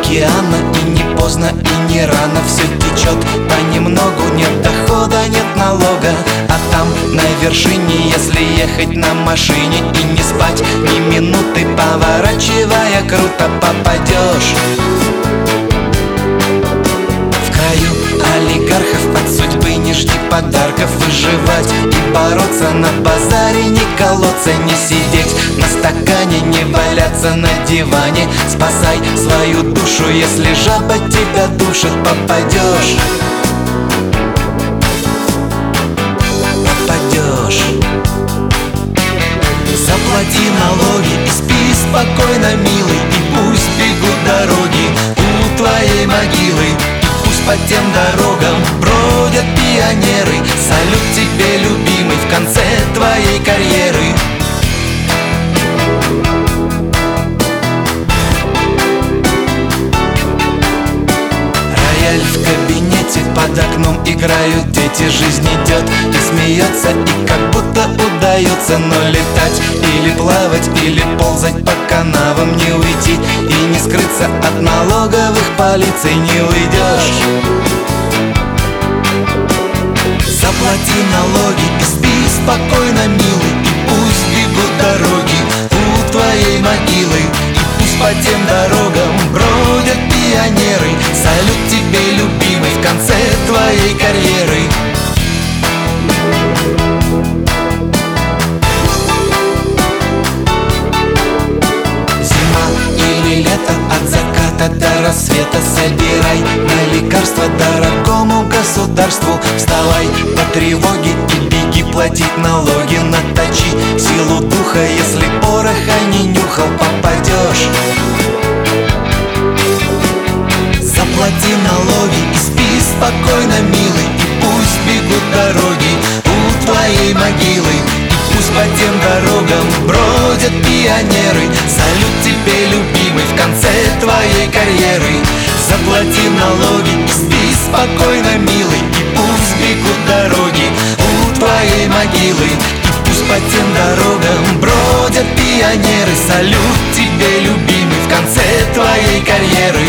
океана. И не поздно, и не рано, все течет понемногу. Нет дохода, нет налога, а там на вершине, если ехать на машине и не спать ни минуты, поворачивая круто, попадешь. В краю олигархов от судьбы не жди подарков. Выживать и бороться на базаре, не колоться, не сидеть на стакане, не валяться на диване. Спасай свою душу, если жаба тебя душит, попадешь. Попадешь. Заплати налоги и спи спокойно, милый, и пусть бегут дороги у твоей могилы. По тем дорогам бродят пионеры. Салют тебе, любимый, в конце твоей карьеры. Рояль в кабинете, под окном играют дети. Жизнь идет и смеется, и как будто удается. Но летать или плавать, или ползать по канавам не уйти и не скрыться от налоговых полиций не уйдешь. Заплати налоги и спи спокойно, милый, и пусть бегут дороги у твоей могилы. И пусть по тем дорогам бродят пионеры. Салют тебе, любимый, в конце твоей карьеры. Лето от заката до рассвета. Собирай на лекарства дорогому государству. Вставай по тревоге и беги платить налоги. Наточи силу духа, если пороха не нюхал, попадешь. Заплати налоги и спи спокойно, милый, и пусть бегут дороги у твоей могилы. Пусть по тем дорогам бродят пионеры. Салют тебе, любимый, в конце твоей карьеры. Заплати налоги и спи спокойно, милый, и пусть бегут дороги у твоей могилы. И пусть по тем дорогам бродят пионеры. Салют тебе, любимый, в конце твоей карьеры.